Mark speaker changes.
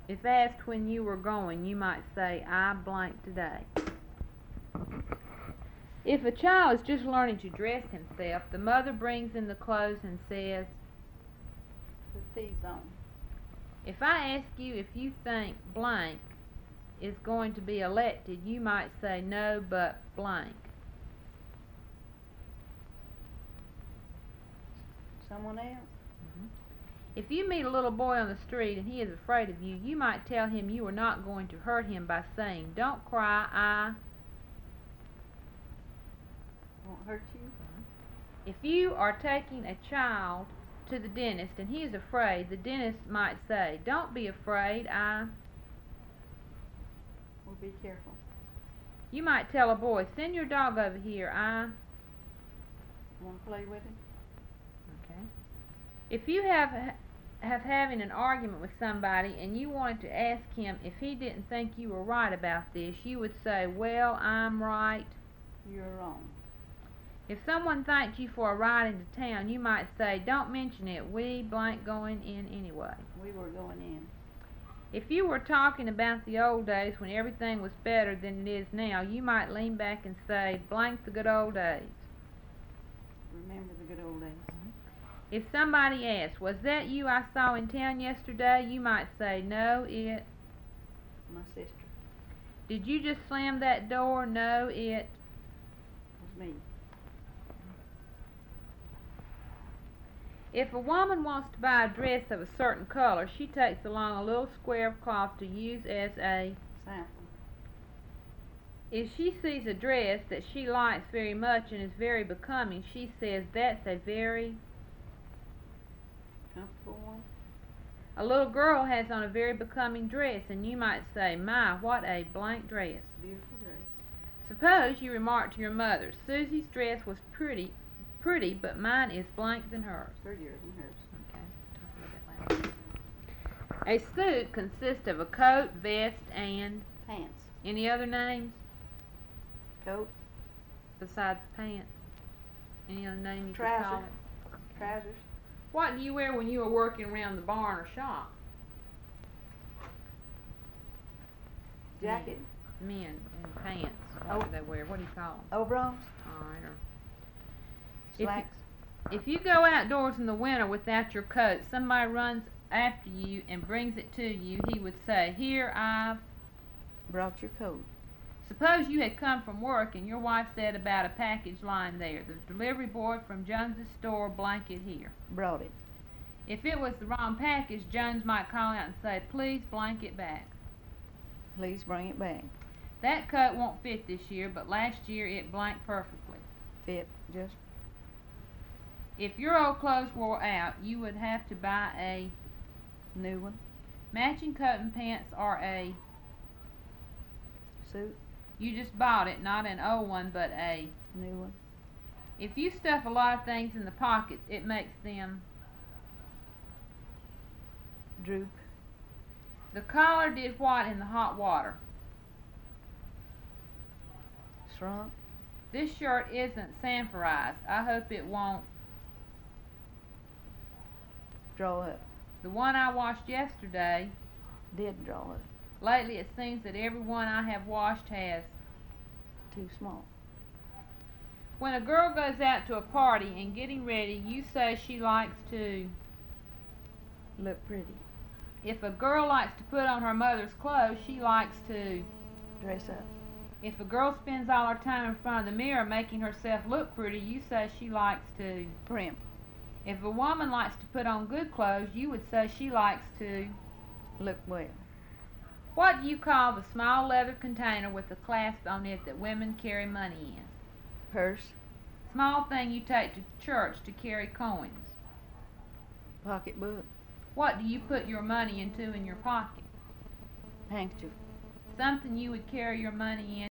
Speaker 1: If asked when you were going, you might say, I blank today. If a child is just learning to dress himself, the mother brings in the clothes and says,
Speaker 2: Put these on.
Speaker 1: if I ask you if you think blank is going to be elected, you might say, no, but blank.
Speaker 2: Someone else?
Speaker 1: If you meet a little boy on the street and he is afraid of you, you might tell him you are not going to hurt him by saying, don't cry, I
Speaker 2: Won't hurt you?
Speaker 1: If you are taking a child to the dentist and he is afraid, the dentist might say, don't be afraid,
Speaker 2: Well, be careful.
Speaker 1: You might tell a boy, send your dog over here,
Speaker 2: Want to play with him?
Speaker 1: Okay. If you have having an argument with somebody and you wanted to ask him if he didn't think you were right about this, you would say, well, I'm right.
Speaker 2: You're wrong.
Speaker 1: If someone thanked you for a ride into town, you might say, don't mention it, we blank going in anyway.
Speaker 2: We were going in.
Speaker 1: If you were talking about the old days when everything was better than it is now, you might lean back and say, blank the good old days.
Speaker 2: Remember the good old days.
Speaker 1: If somebody asks, was that you I saw in town yesterday, you might say, no, it.
Speaker 2: My sister.
Speaker 1: Did you just slam that door? No, it.
Speaker 2: Was me.
Speaker 1: If a woman wants to buy a dress of a certain color, she takes along a little square of cloth to use as a
Speaker 2: sample.
Speaker 1: If she sees a dress that she likes very much and is very becoming, she says that's a very
Speaker 2: comfortable one.
Speaker 1: A little girl has on a very becoming dress, and you might say, my, what a blank dress.
Speaker 2: Beautiful dress.
Speaker 1: Suppose you remark to your mother, Susie's dress was pretty, but mine is blank than hers.
Speaker 2: Prettier than hers.
Speaker 1: Okay, talk a little bit louder. A suit consists of a coat, vest, and
Speaker 2: pants.
Speaker 1: Any other names
Speaker 2: Coat.
Speaker 1: besides pants? Any other name you could call it?
Speaker 2: Trousers.
Speaker 1: What do you wear when you are working around the barn or shop?
Speaker 2: Jacket.
Speaker 1: Men in pants. What do they wear? What do you call them?
Speaker 2: Overalls.
Speaker 1: Alright, or
Speaker 2: slacks.
Speaker 1: If you go outdoors in the winter without your coat, somebody runs after you and brings it to you, he would say, here, I've
Speaker 2: brought your coat.
Speaker 1: Suppose you had come from work and your wife said about a package lying there, the delivery boy from Jones's store, blanket here.
Speaker 2: Brought it.
Speaker 1: If it was the wrong package, Jones might call out and say, please blank it back.
Speaker 2: Please bring it back.
Speaker 1: That coat won't fit this year, but last year it blanked perfectly.
Speaker 2: Fit, just.
Speaker 1: If your old clothes wore out, you would have to buy a
Speaker 2: new one.
Speaker 1: Matching coat and pants are a
Speaker 2: suit.
Speaker 1: You just bought it, not an old one, but a
Speaker 2: new one.
Speaker 1: If you stuff a lot of things in the pockets, it makes them
Speaker 2: droop.
Speaker 1: The collar did what in the hot water?
Speaker 2: Shrunk.
Speaker 1: This shirt isn't sanforized. I hope it won't
Speaker 2: draw up.
Speaker 1: The one I washed yesterday
Speaker 2: did draw up.
Speaker 1: Lately it seems that every one I have washed has
Speaker 2: too small.
Speaker 1: When a girl goes out to a party and getting ready, you say she likes to
Speaker 2: look pretty.
Speaker 1: If a girl likes to put on her mother's clothes, she likes to
Speaker 2: dress up.
Speaker 1: If a girl spends all her time in front of the mirror making herself look pretty, you say she likes to
Speaker 2: primp.
Speaker 1: If a woman likes to put on good clothes, you would say she likes to
Speaker 2: look well.
Speaker 1: What do you call the small leather container with a clasp on it that women carry money in?
Speaker 2: Purse.
Speaker 1: Small thing you take to church to carry coins.
Speaker 2: Pocketbook.
Speaker 1: What do you put your money into in your pocket?
Speaker 2: Handkerchief.
Speaker 1: Something you would carry your money in